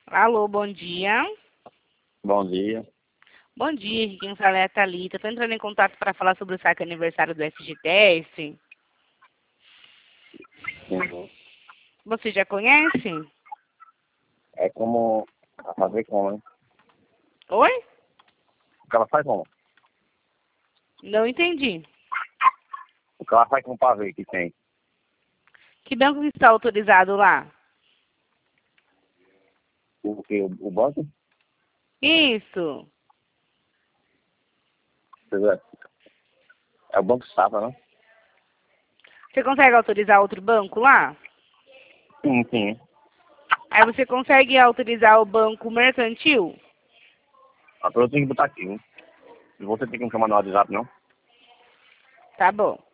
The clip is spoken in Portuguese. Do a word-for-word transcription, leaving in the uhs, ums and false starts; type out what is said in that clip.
Alô, bom dia. Bom dia. Bom dia, aqui quem fala é a Thalita. Estou entrando em contato para falar sobre o saque aniversário do F G T S. Uhum. Você já conhece? É como a fazer como, né? Oi? O que ela faz como? Não entendi. O que ela faz com o pavê que tem. Que banco que está autorizado lá? O que? O, o banco? Isso. Quer dizer, é o Banco Safra, né? Você consegue autorizar outro banco lá? Sim, sim. Aí você consegue autorizar o banco mercantil? A pessoa tem que botar aqui, né? E você tem que me chamar no WhatsApp, não? Tá bom.